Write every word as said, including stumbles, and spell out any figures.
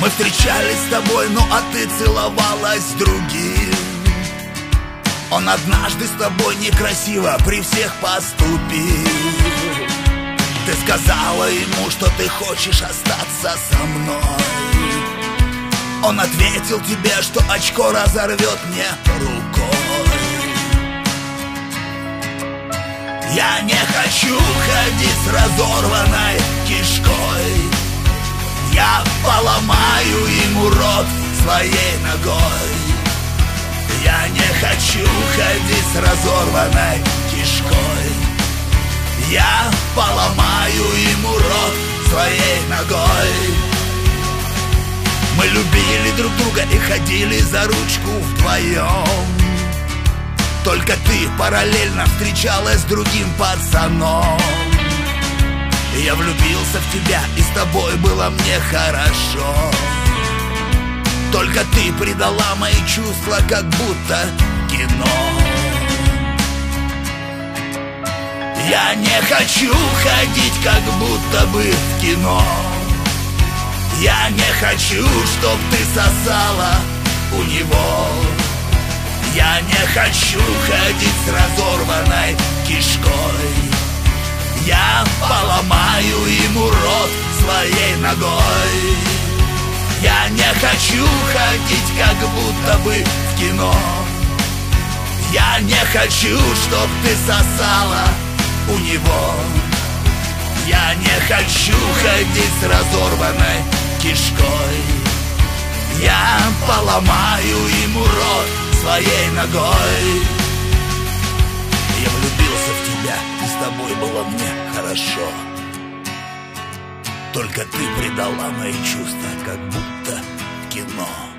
Мы встречались с тобой, ну а ты целовалась с другим. Он однажды с тобой некрасиво при всех поступил. Ты сказала ему, что ты хочешь остаться со мной. Он ответил тебе, что очко разорвет мне рукой. Я не хочу ходить с разорванной кишкой. Я поломаю ему рот своей ногой. Я не хочу ходить с разорванной кишкой. Я поломаю ему рот своей ногой. Мы любили друг друга и ходили за ручку вдвоем. Только ты параллельно встречалась с другим пацаном. Я влюбился в тебя, и с тобой было мне хорошо. Только ты предала мои чувства, как будто кино. Я не хочу ходить, как будто бы в кино. Я не хочу, чтоб ты сосала у него. Я не хочу ходить с разорванной кишкой. Я поломаю ему рот своей ногой. Я не хочу ходить, как будто бы в кино. Я не хочу, чтоб ты сосала у него. Я не хочу ходить с разорванной кишкой. Я поломаю ему рот своей ногой. Я влюбился в тебя, и с тобой было мне хорошо. Только ты предала мои чувства, как будто в кино.